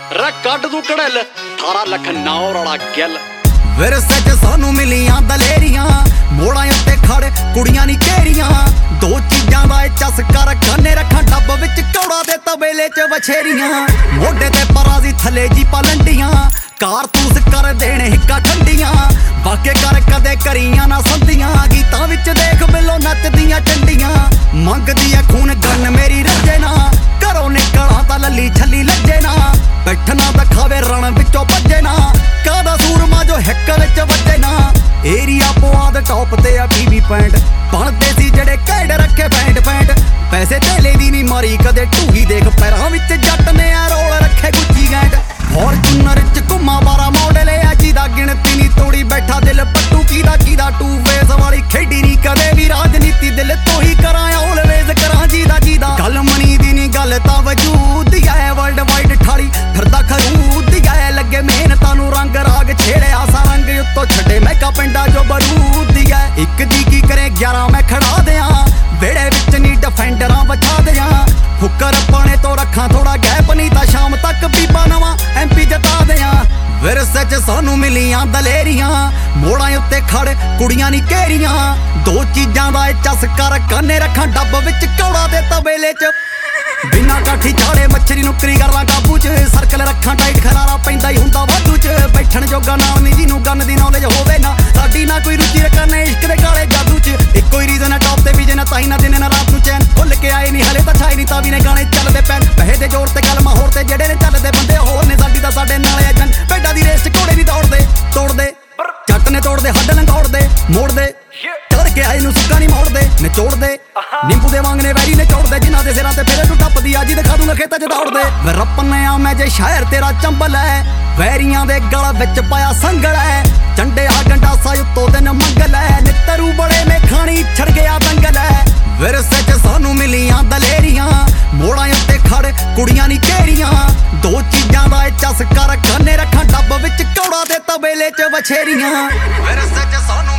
रा कड तू कड़ल 18 ਲੱਖ 9 रौला गिल विरसे च सानू मिलियां दलेरियां मोड़ां उत्ते खड़ कुड़ियां नी घेरियां दो चीजां दा चस्का रखाने रखां डब विच कौड़ा दे तबेले च बछेरियां मोढे ते पराजी थले जी पलंडियां कारतूस कर देने हिक्का ठंडियां बाके कर कदे करियां ना संदियां गीतां विच देख बिलो नचदियां चंडियां मंगदी ऐ खून गन मेरी रजे ना घरों निकलां तां लली छली लज्जे ना बैठना दिखावे रण विचों भज्जे ना कादा सूरमा जो हिक विच वज्जे ना एरिया पुआद टॉप ते आ बीबी पैंट बनदे सी जेड़े कैड रखे पैंट पैंट पैसे तेले दी नी मारी कदे ढूही देख पैरां विच जट ने आ रोल रखे गुच्ची गैंट फॉर्चूनर च घुमा 12 मॉडल आ जिदा गिणती नी तोड़ी बैठा दिल पट्टू कीदा टू फेस वाली खेडी नी कदे भी राजनीति दिल तो ही करां ऑलवेज करां जीदा गल मनी दी नी गल तां वजूद ऐ वर्ल्ड वाइड ठाली फिरदा खरूद ऐ लगे मेहनतां नू रंग राग छेड़िया सा रंग उत्तों छड्डे महका पिंडा जो बरूद ऐ इक दी की करे 11 मैं खड़ा दियां वेड़े विच नी डिफेंडरां बचा दियां फुकर पाने तो रखां थोड़ा गैप नी तां शाम तक बीबा नवां MP जता दियां विरसे च सानू मिलियां दलेरियां मोड़ां उत्ते खड़ कुड़ियां नी घेरियां दो चीजां दा चस्का रखाने रखां डब विच कौड़ा दे तबेले च बिना काठी झाड़े मच्छरी नुकरी करना काबू च सर्कल रखां टाइट खलारा पैंदा ही हुंदा वाधू च बैठण जोगा नाम नी जिन्नू गन दी नॉलेज होवे ना साडी ना कोई रुचि रखने इश्क दे काले जादू च इक्को ही रीजन है टॉप ते विजन ताई ना दिन ना रात नू चैन भुल के आए नी हले तां छाई नी तावी ने गाने चलदे पैन पैसे दे जोर ते गल माहौर ते जेड़े ने चलदे बंदे होर ने साडी तां साडे नाल अजन भेडा दी रेस च घोड़े नी दौड़दे तोड़दे जट ने तोड़दे हड्ड लंघोड़दे मोड़दे चढ़ के आए नू सुक्का नी मोड़दे निचोड़दे नींबू दे वांग ने वैरी ने चोड़दे जिन्हां दे सिरां ते फेरे तू टप्पदी अज दिखा दूंगा खेतां च दौड़दे वे रप्पने आ मैं जे शायर तेरा चंबल है वैरियां दे गल विच पाया संगल है झंडे आ गंडासा उत्तों दिन मंगल है नितरू बड़े में खानी छड़ गया दंगल है विरसे च सानू मिलियां दलेरियां मोड़ां उत्ते खड़ कुड़ियां नी घेरियां दो चीजां दा चस्का रखाने रखां डब विच कौड़ा दे तबेले च बछेरियां विरसे च सानू